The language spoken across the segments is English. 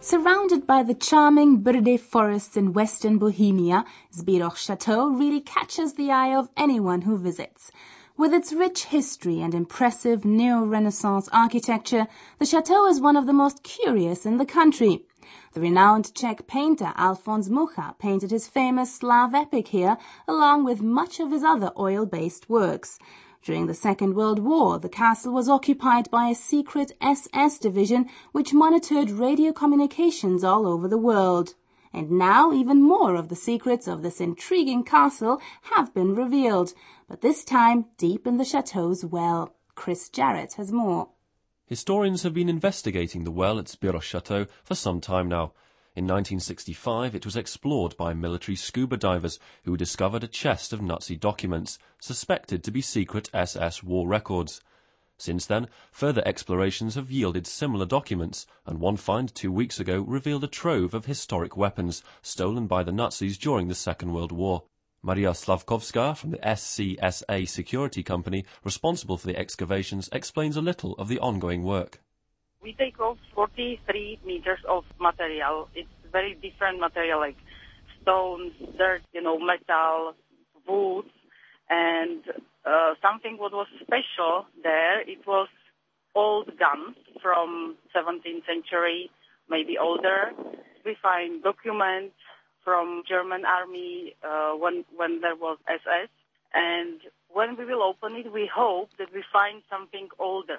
Surrounded by the charming Brdy forests in western Bohemia, Zbirov Chateau really catches the eye of anyone who visits. With its rich history and impressive neo-Renaissance architecture, the chateau is one of the most curious in the country. The renowned Czech painter Alfons Mucha painted his famous Slav epic here, along with much of his other oil-based works. During the Second World War, the castle was occupied by a secret SS division which monitored radio communications all over the world. And now even more of the secrets of this intriguing castle have been revealed, but this time deep in the chateau's well. Chris Jarrett has more. Historians have been investigating the well at Zbirov Chateau for some time now. In 1965, it was explored by military scuba divers who discovered a chest of Nazi documents, suspected to be secret SS war records. Since then, further explorations have yielded similar documents, and one find 2 weeks ago revealed a trove of historic weapons stolen by the Nazis during the Second World War. Maria Slavkovska from the SCSA security company responsible for the excavations explains a little of the ongoing work. We take off 43 meters of material. It's very different material like stones, dirt, metal, wood, and something what was special there, it was old guns from 17th century, maybe older. We find documents from German army when there was SS, and when we will open it, we hope that we find something older.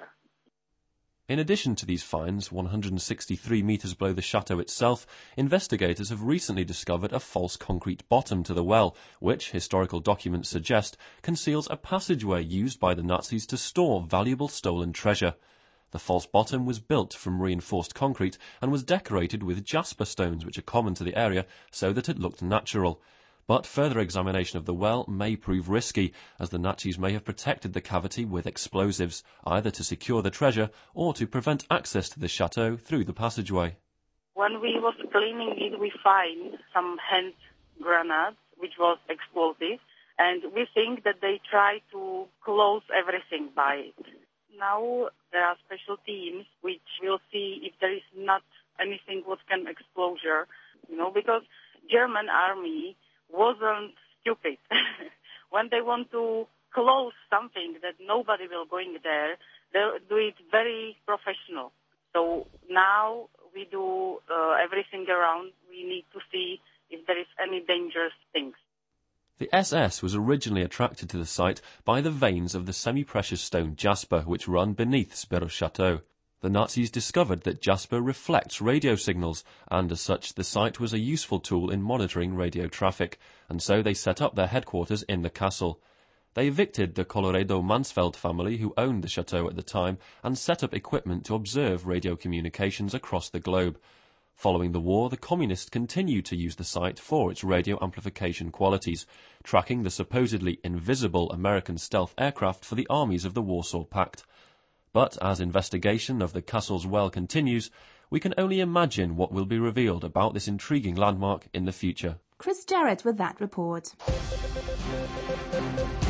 In addition to these finds, 163 metres below the chateau itself, investigators have recently discovered a false concrete bottom to the well, which, historical documents suggest, conceals a passageway used by the Nazis to store valuable stolen treasure. The false bottom was built from reinforced concrete and was decorated with jasper stones, which are common to the area, so that it looked natural. But further examination of the well may prove risky, as the Nazis may have protected the cavity with explosives, either to secure the treasure or to prevent access to the chateau through the passageway. When we was cleaning it, we find some hand grenades, which was explosive, and we think that they try to close everything by it. Now there are special teams which will see if there is not anything what can explode, because German army wasn't stupid. When they want to close something that nobody will go in there, they do it very professional. So now we do everything around. We need to see if there is any dangerous things. The SS was originally attracted to the site by the veins of the semi-precious stone jasper which run beneath Zbirov Chateau. The Nazis discovered that jasper reflects radio signals, and as such the site was a useful tool in monitoring radio traffic, and so they set up their headquarters in the castle. They evicted the Colloredo-Mansfeld family who owned the chateau at the time and set up equipment to observe radio communications across the globe. Following the war, the Communists continued to use the site for its radio amplification qualities, tracking the supposedly invisible American stealth aircraft for the armies of the Warsaw Pact. But as investigation of the castle's well continues, we can only imagine what will be revealed about this intriguing landmark in the future. Chris Jarrett with that report.